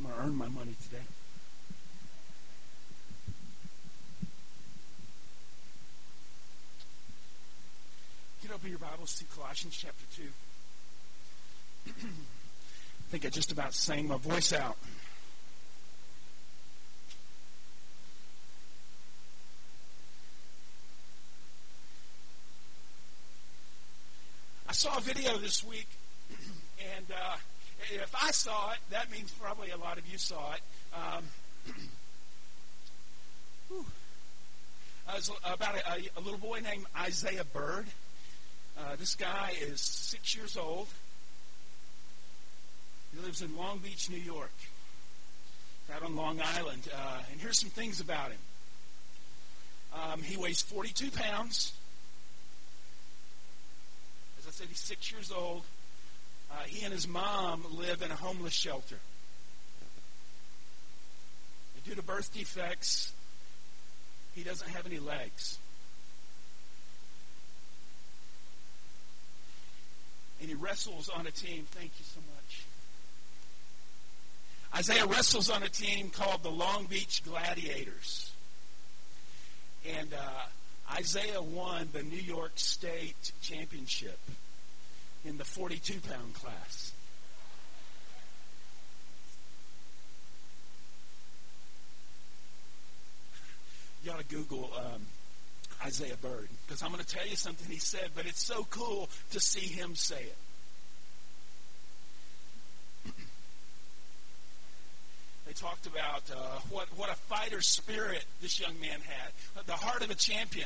going to earn my money today. Get open your Bibles to Colossians chapter 2. I think I just about sang my voice out. I saw a video this week, and if I saw it, that means probably a lot of you saw it. It was about a little boy named Isaiah Bird. This guy is 6 years old. He lives in Long Beach, New York, out on Long Island. And here's some things about him. He weighs 42 pounds. As I said, he's 6 years old. He and his mom live in a homeless shelter. And due to birth defects, he doesn't have any legs. And he wrestles on a team. Thank you so much. Isaiah wrestles on a team called the Long Beach Gladiators. And Isaiah won the New York State Championship in the 42-pound class. You ought to Google Isaiah Bird, because I'm going to tell you something he said, but it's so cool to see him say it. They talked about what a fighter spirit this young man had, the heart of a champion.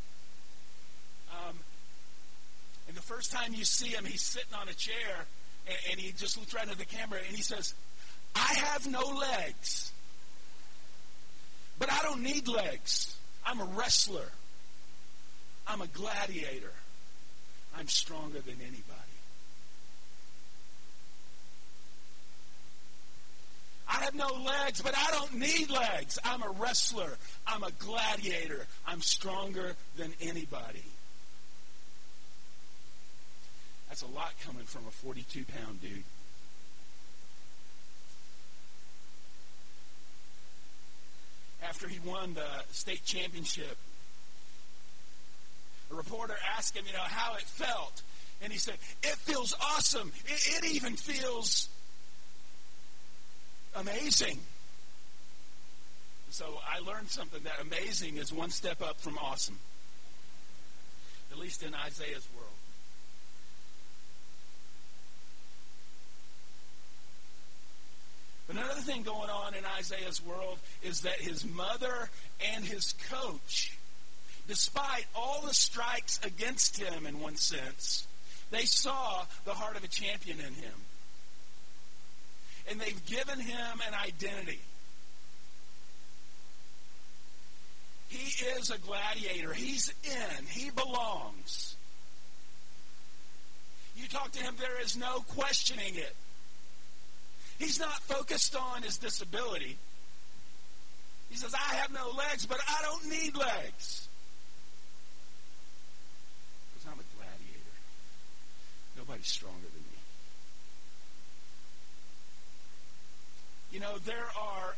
And the first time you see him, he's sitting on a chair, and he just looks right at the camera, and he says, "I have no legs, but I don't need legs. I'm a wrestler. I'm a gladiator. I'm stronger than anybody." I have no legs, but I don't need legs. I'm a wrestler. I'm a gladiator. I'm stronger than anybody. That's a lot coming from a 42-pound dude. After he won the state championship, a reporter asked him, how it felt. And he said, "It feels awesome. It even feels amazing." So I learned something, that amazing is one step up from awesome. At least in Isaiah's world. But another thing going on in Isaiah's world is that his mother and his coach, despite all the strikes against him in one sense, they saw the heart of a champion in him. And they've given him an identity. He is a gladiator. He's in. He belongs. You talk to him, there is no questioning it. He's not focused on his disability. He says, "I have no legs, but I don't need legs. Because I'm a gladiator. Nobody's stronger than me." There are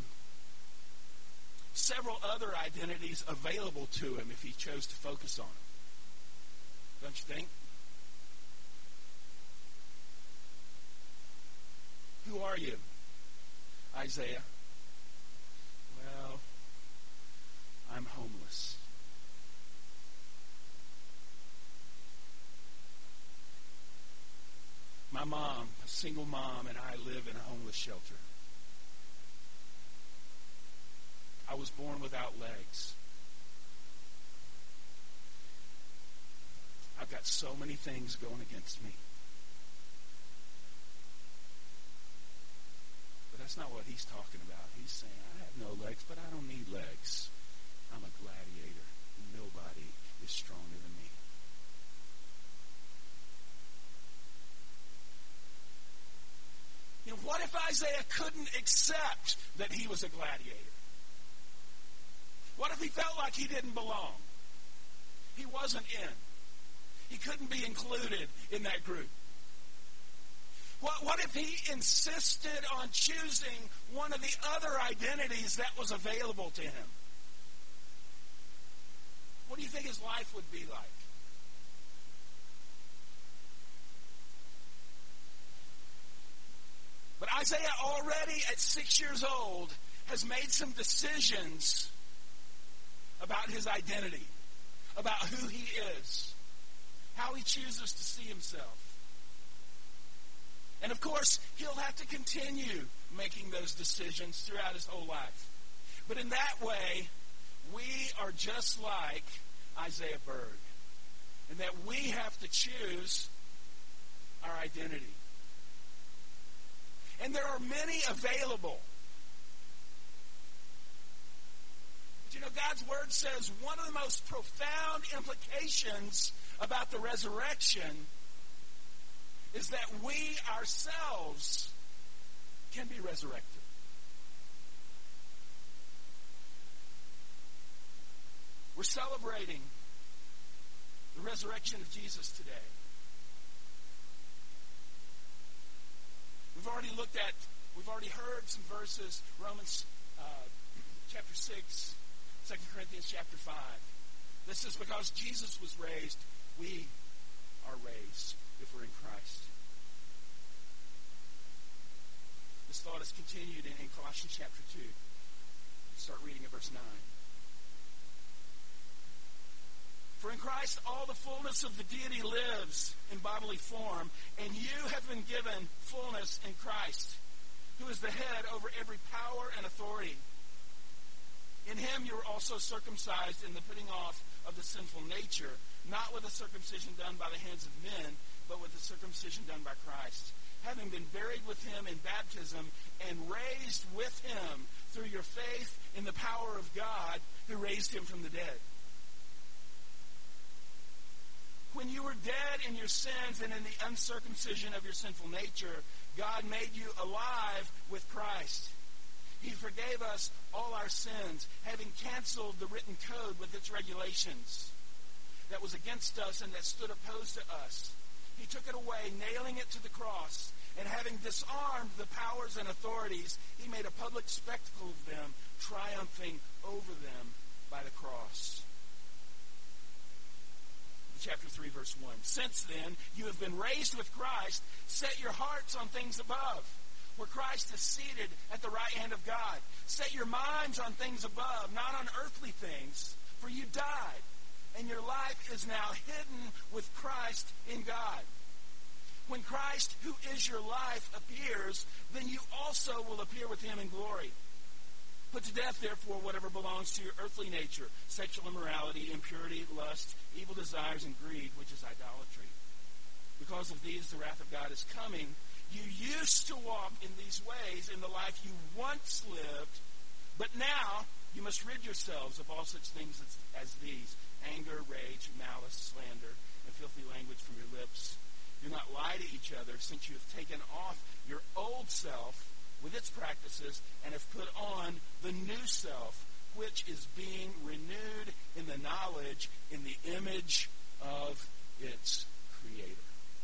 several other identities available to him if he chose to focus on them. Don't you think? Who are you, Isaiah? Well, I'm homeless. My mom, a single mom, and I live in a homeless shelter. I was born without legs. I've got so many things going against me. But that's not what he's talking about. He's saying, I have no legs, but I don't need legs. I'm a gladiator. Nobody is stronger than me. What if Isaiah couldn't accept that he was a gladiator? What if he felt like he didn't belong? He wasn't in. He couldn't be included in that group. What if he insisted on choosing one of the other identities that was available to him? What do you think his life would be like? But Isaiah already at 6 years old has made some decisions about his identity, about who he is, how he chooses to see himself. And of course, he'll have to continue making those decisions throughout his whole life. But in that way, we are just like Isaiah Berg, in that we have to choose our identity. And there are many available. But you know, God's Word says one of the most profound implications about the resurrection is that we ourselves can be resurrected. We're celebrating the resurrection of Jesus today. We've already heard some verses, Romans chapter 6, 2 Corinthians chapter 5. This is because Jesus was raised, we are raised if we're in Christ. This thought is continued in Colossians chapter 2. Start reading at verse 9. For in Christ all the fullness of the deity lives in bodily form, and you have been given fullness in Christ, who is the head over every power and authority. In him you were also circumcised in the putting off of the sinful nature, not with a circumcision done by the hands of men, but with the circumcision done by Christ, having been buried with him in baptism and raised with him through your faith in the power of God who raised him from the dead. When you were dead in your sins and in the uncircumcision of your sinful nature, God made you alive with Christ. He forgave us all our sins, having canceled the written code with its regulations that was against us and that stood opposed to us. He took it away, nailing it to the cross, and having disarmed the powers and authorities, he made a public spectacle of them, triumphing over them by the cross. Chapter 3, verse 1. Since then, you have been raised with Christ. Set your hearts on things above, where Christ is seated at the right hand of God. Set your minds on things above, not on earthly things, for you died, and your life is now hidden with Christ in God. When Christ, who is your life, appears, then you also will appear with him in glory. Put to death, therefore, whatever belongs to your earthly nature, sexual immorality, impurity, lust, evil desires, and greed, which is idolatry. Because of these, the wrath of God is coming. You used to walk in these ways in the life you once lived, but now you must rid yourselves of all such things as these: anger, rage, malice, slander, and filthy language from your lips. Do not lie to each other, since you have taken off your old self with its practices, and have put on the new self, which is being renewed in the knowledge, in the image of its Creator.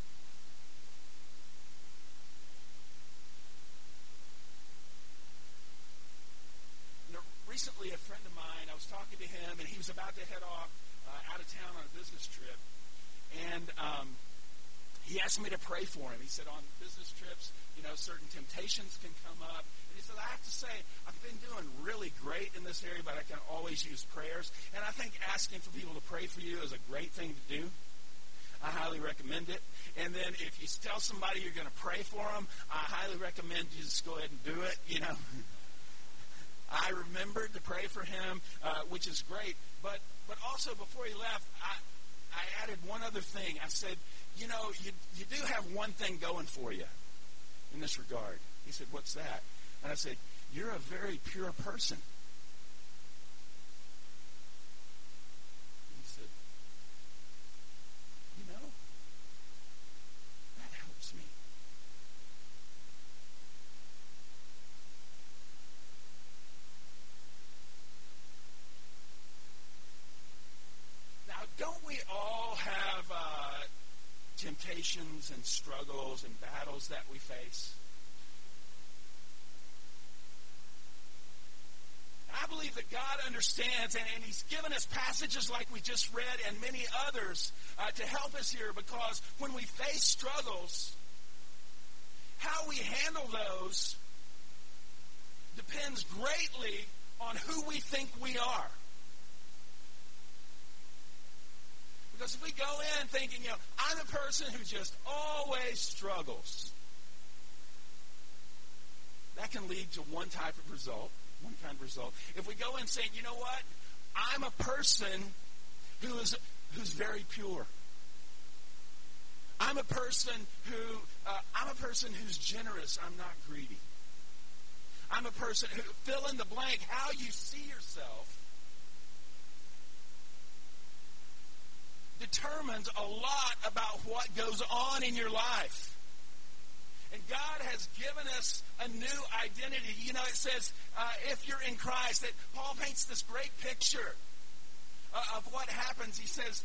You know, recently, a friend of mine, I was talking to him, and he was about to head off out of town on a business trip, and he asked me to pray for him. He said on business trips, you know, certain temptations can come up. And he said, I have to say, I've been doing really great in this area, but I can always use prayers. And I think asking for people to pray for you is a great thing to do. I highly recommend it. And then if you tell somebody you're going to pray for them, I highly recommend you just go ahead and do it, you know. I remembered to pray for him, which is great. But also before he left, I added one other thing. I said, you know, you do have one thing going for you in this regard. He said, what's that? And I said, you're a very pure person. And he said, you know, that helps me. Now, don't we all have temptation temptations and struggles and battles that we face. I believe that God understands, and He's given us passages like we just read and many others to help us here, because when we face struggles, how we handle those depends greatly on who we think we are. Because if we go in thinking, I'm a person who just always struggles, that can lead to one kind of result. If we go in saying, you know what, I'm a person who's very pure. I'm a person who's generous. I'm not greedy. I'm a person who, fill in the blank, how you see yourself determines a lot about what goes on in your life. And God has given us a new identity. It says, if you're in Christ, that Paul paints this great picture of what happens. He says,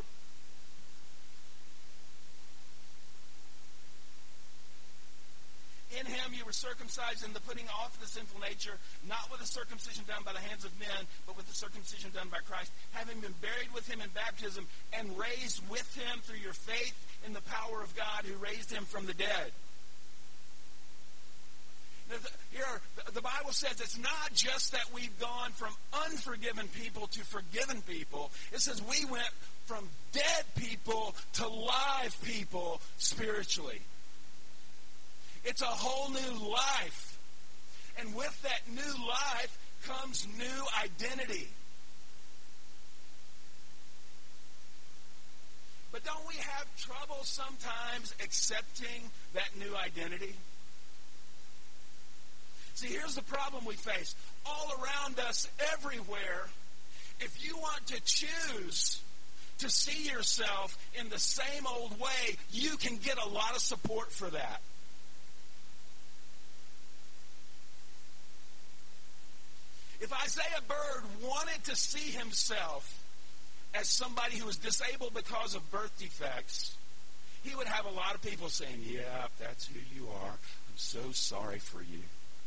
in Him you were circumcised in the putting off of the sinful nature, not with the circumcision done by the hands of men, but with the circumcision done by Christ, having been buried with Him in baptism and raised with Him through your faith in the power of God who raised Him from the dead. Here, the Bible says it's not just that we've gone from unforgiven people to forgiven people. It says we went from dead people to live people spiritually. It's a whole new life. And with that new life comes new identity. But don't we have trouble sometimes accepting that new identity? See, here's the problem we face. All around us, everywhere, if you want to choose to see yourself in the same old way, you can get a lot of support for that. If Isaiah Bird wanted to see himself as somebody who was disabled because of birth defects, he would have a lot of people saying, yeah, that's who you are. I'm so sorry for you.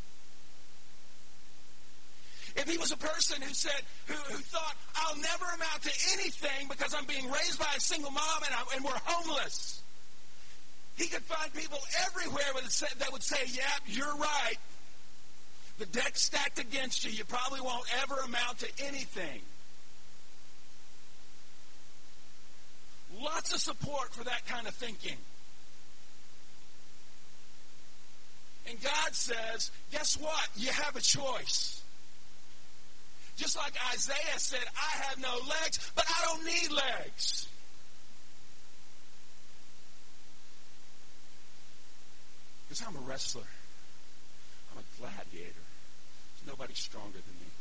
If he was a person who said, who thought, I'll never amount to anything because I'm being raised by a single mom and we're homeless, he could find people everywhere that would say, yeah, you're right. The deck's stacked against you. You probably won't ever amount to anything. Lots of support for that kind of thinking. And God says, guess what? You have a choice. Just like Isaiah said, I have no legs, but I don't need legs. Because I'm a wrestler. I'm a gladiator. There's nobody stronger than me.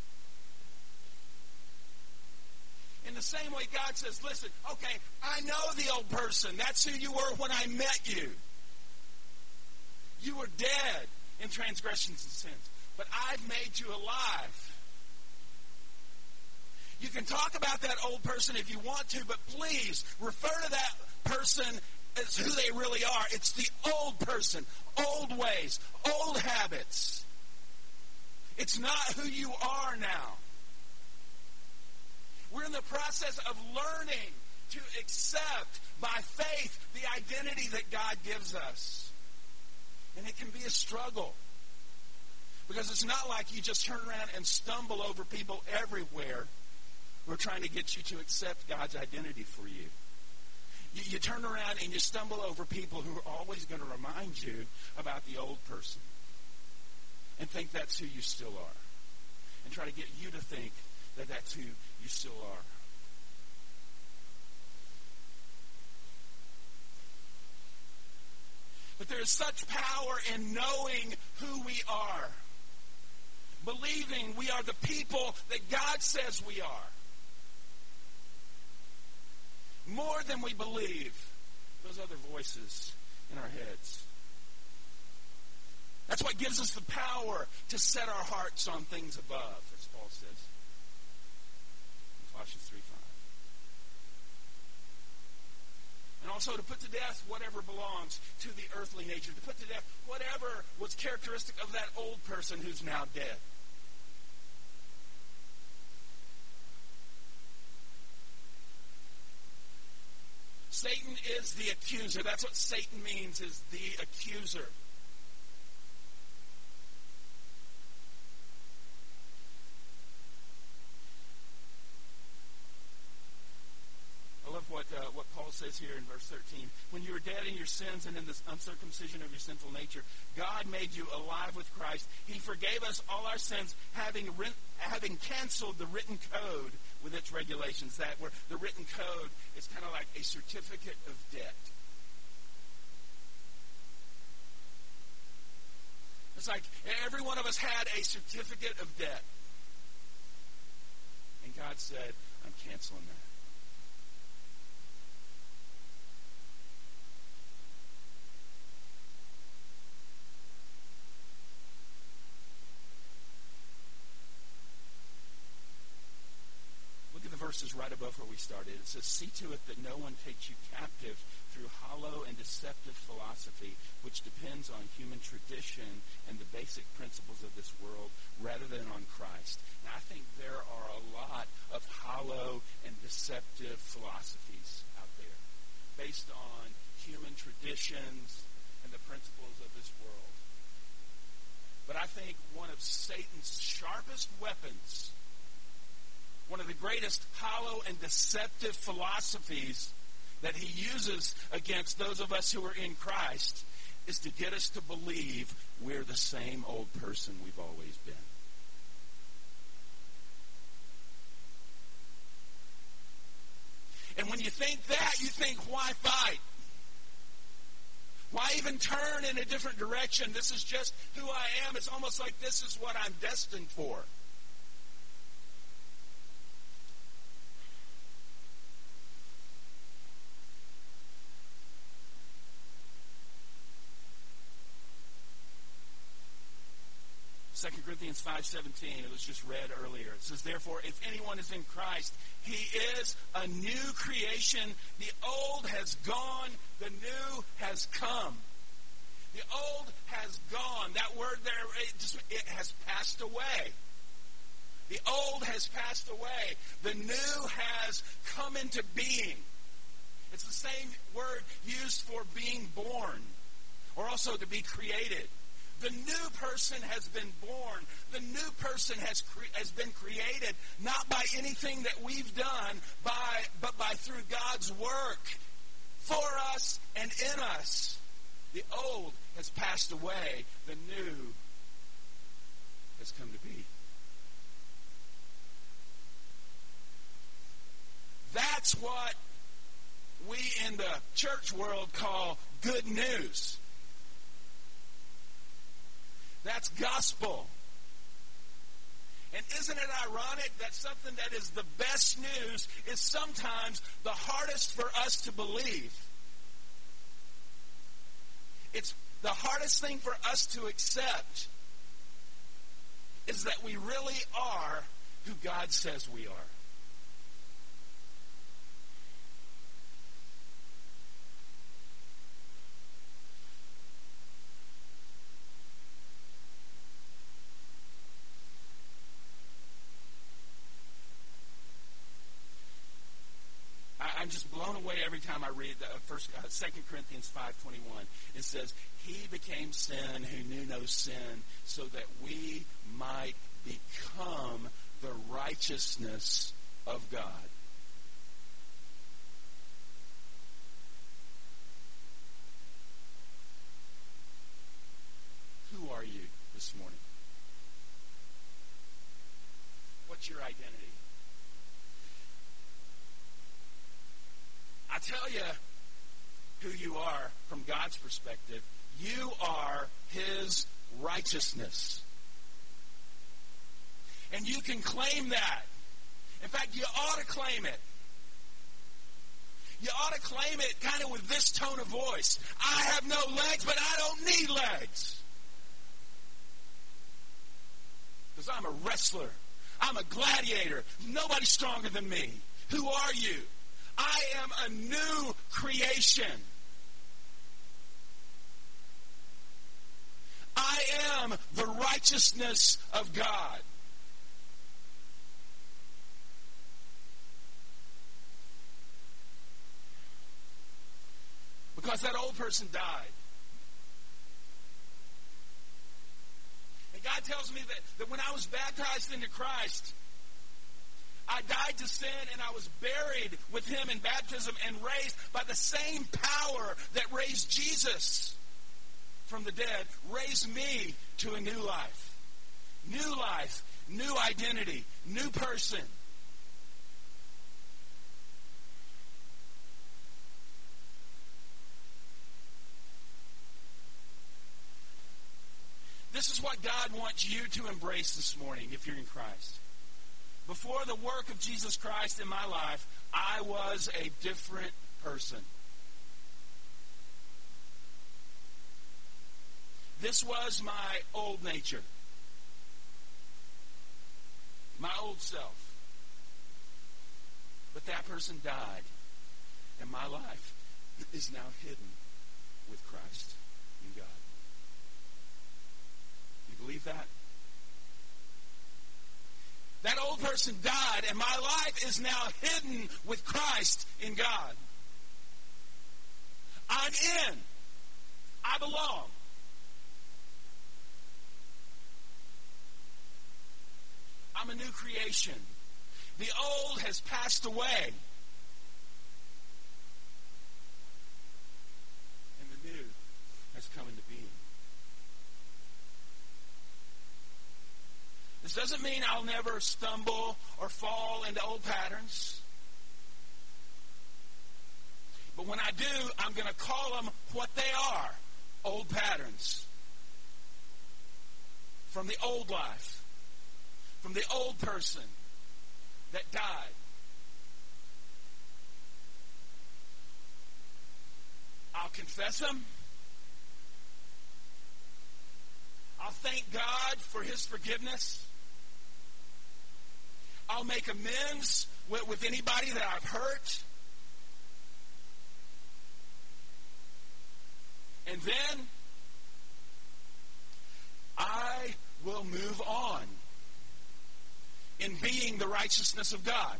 In the same way, God says, listen, okay, I know the old person. That's who you were when I met you. You were dead in transgressions and sins, but I've made you alive. You can talk about that old person if you want to, but please refer to that person as who they really are. It's the old person, old ways, old habits. It's not who you are now. We're in the process of learning to accept by faith the identity that God gives us. And it can be a struggle. Because it's not like you just turn around and stumble over people everywhere who are trying to get you to accept God's identity for you. You turn around and you stumble over people who are always going to remind you about the old person. And think that's who you still are. And try to get you to think that that's who you still are. But there is such power in knowing who we are. Believing we are the people that God says we are. More than we believe those other voices in our heads. That's what gives us the power to set our hearts on things above, as Paul says in Colossians 3:5. And also to put to death whatever belongs to the earthly nature. To put to death whatever was characteristic of that old person who's now dead. Satan is the accuser. That's what Satan means, is the accuser. I love what Paul says here in verse 13. When you were dead in your sins and in the uncircumcision of your sinful nature, God made you alive with Christ. He forgave us all our sins, having canceled the written code with its regulations. That where the written code is kind of like a certificate of debt. It's like every one of us had a certificate of debt. And God said, I'm canceling that. Verses right above where we started. It says, see to it that no one takes you captive through hollow and deceptive philosophy, which depends on human tradition and the basic principles of this world rather than on Christ. Now, I think there are a lot of hollow and deceptive philosophies out there based on human traditions and the principles of this world. But I think one of Satan's sharpest weapons, one of the greatest hollow and deceptive philosophies that he uses against those of us who are in Christ, is to get us to believe we're the same old person we've always been. And when you think that, you think, why fight? Why even turn in a different direction? This is just who I am. It's almost like this is what I'm destined for. 2 Corinthians 5:17, it was just read earlier. It says, therefore, if anyone is in Christ, he is a new creation. The old has gone, the new has come. The old has gone. That word there, it has passed away. The old has passed away. The new has come into being. It's the same word used for being born, or also to be created. The new person has been born. The new person has been created, not by anything that we've done, but by through God's work for us and in us. The old has passed away. The new has come to be. That's what we in the church world call good news. That's gospel. And isn't it ironic that something that is the best news is sometimes the hardest for us to believe? It's the hardest thing for us to accept is that we really are who God says we are. I'm just blown away every time I read 2 Corinthians 5:21. It says, he became sin who knew no sin, so that we might become the righteousness of God. Who are you this morning? What's your identity? I tell you who you are from God's perspective. You are His righteousness. And you can claim that. In fact, you ought to claim it. You ought to claim it kind of with this tone of voice. I have no legs, but I don't need legs. Because I'm a wrestler. I'm a gladiator. Nobody's stronger than me. Who are you? I am a new creation. I am the righteousness of God. Because that old person died. And God tells me that when I was baptized into Christ, I died to sin and I was buried with him in baptism and raised by the same power that raised Jesus from the dead, raised me to a new life. New life, new identity, new person. This is what God wants you to embrace this morning if you're in Christ. Before the work of Jesus Christ in my life, I was a different person. This was my old nature. My old self. But that person died, and my life is now hidden with Christ in God. You believe that? That old person died, and my life is now hidden with Christ in God. I'm in. I belong. I'm a new creation. The old has passed away. And the new has come into being. This doesn't mean I'll never stumble or fall into old patterns. But when I do, I'm going to call them what they are. Old patterns. From the old life. From the old person that died. I'll confess them. I'll thank God for his forgiveness. I'll make amends with anybody that I've hurt. And then I will move on in being the righteousness of God.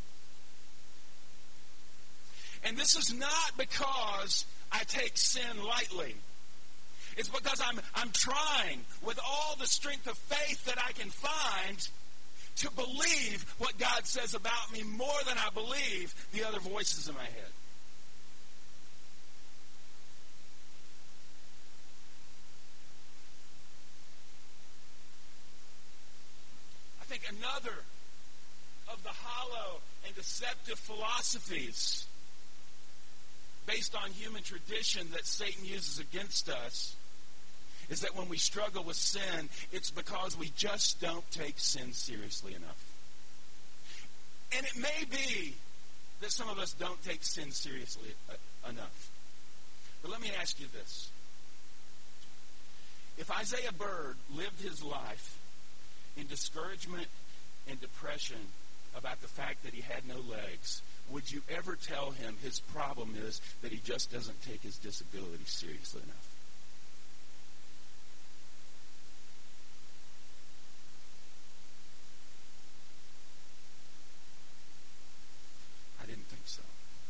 And this is not because I take sin lightly. It's because I'm trying with all the strength of faith that I can find to believe what God says about me more than I believe the other voices in my head. I think another of the hollow and deceptive philosophies based on human tradition that Satan uses against us is that when we struggle with sin, it's because we just don't take sin seriously enough. And it may be that some of us don't take sin seriously enough. But let me ask you this. If Isaiah Bird lived his life in discouragement and depression about the fact that he had no legs, would you ever tell him his problem is that he just doesn't take his disability seriously enough? I didn't think so.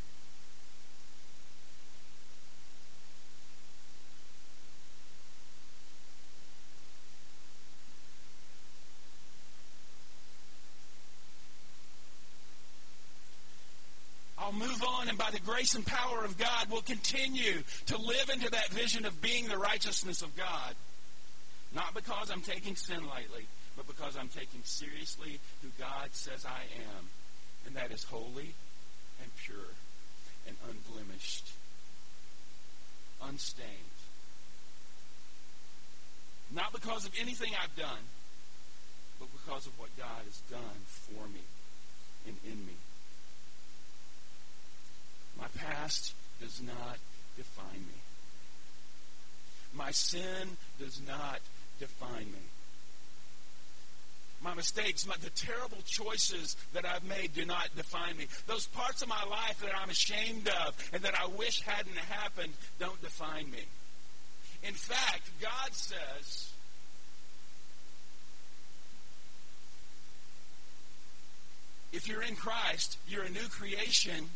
I'll move on, and by the grace and power of God, we'll continue to live into that vision of being the righteousness of God. Not because I'm taking sin lightly, but because I'm taking seriously who God says I am. And that is holy and pure and unblemished, unstained. Not because of anything I've done, but because of what God has done for me and in me. My past does not define me. My sin does not define me. My mistakes, the terrible choices that I've made do not define me. Those parts of my life that I'm ashamed of and that I wish hadn't happened don't define me. In fact, God says, if you're in Christ, you're a new creation,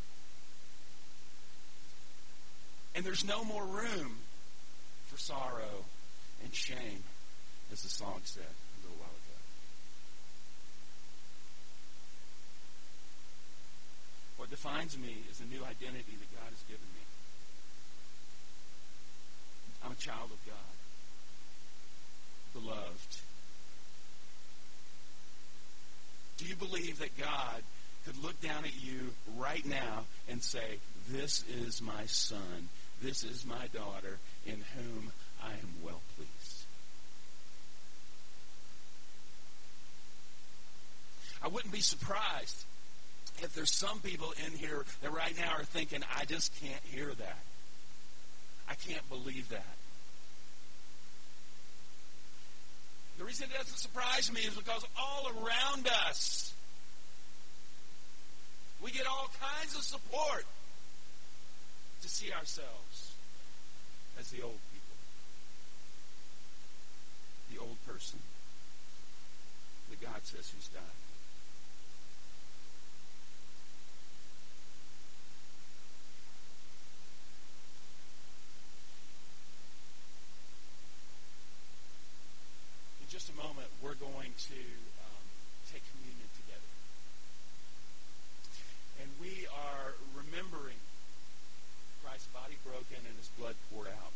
and there's no more room for sorrow and shame, as the song said a little while ago. What defines me is a new identity that God has given me. I'm a child of God, beloved. Do you believe that God could look down at you right now and say, this is my son, this is my daughter, in whom I am well pleased? I wouldn't be surprised if there's some people in here that right now are thinking, I just can't hear that. I can't believe that. The reason it doesn't surprise me is because all around us, we get all kinds of support to see ourselves as the old people, the old person that God says who's died. In just a moment, we're going to take communion together. And we are remembering Christ's body broken and his blood poured out.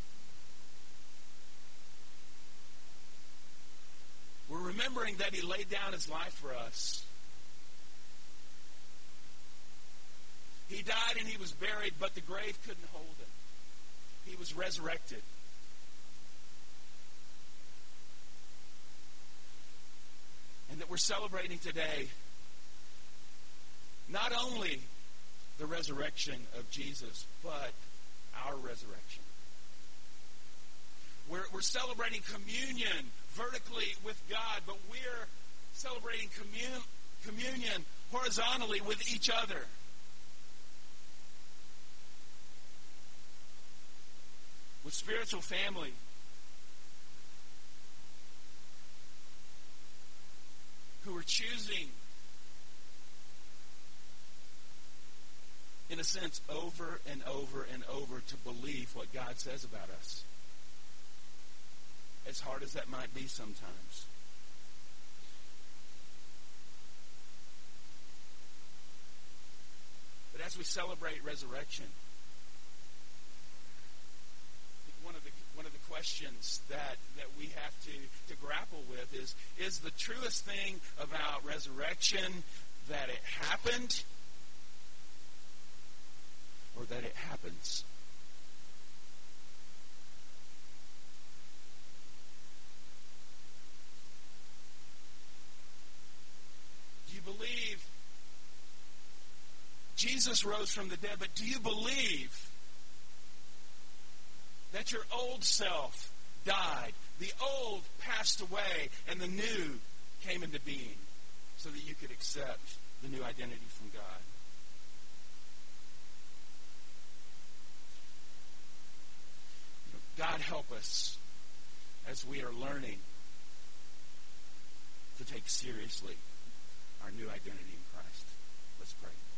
We're remembering that he laid down his life for us. He died and he was buried, but the grave couldn't hold him. He was resurrected. And that we're celebrating today not only the resurrection of Jesus, but our resurrection. We're celebrating communion vertically with God, but we're celebrating communion horizontally with each other. With spiritual family. Who are choosing, in a sense, over and over and over to believe what God says about us. As hard as that might be sometimes. But as we celebrate resurrection, one of the questions that we have to grapple with is the truest thing about resurrection that it happened or that it happens? Do you believe Jesus rose from the dead, but do you believe that your old self died, the old passed away, and the new came into being so that you could accept the new identity from God? God help us as we are learning to take seriously our new identity in Christ. Let's pray.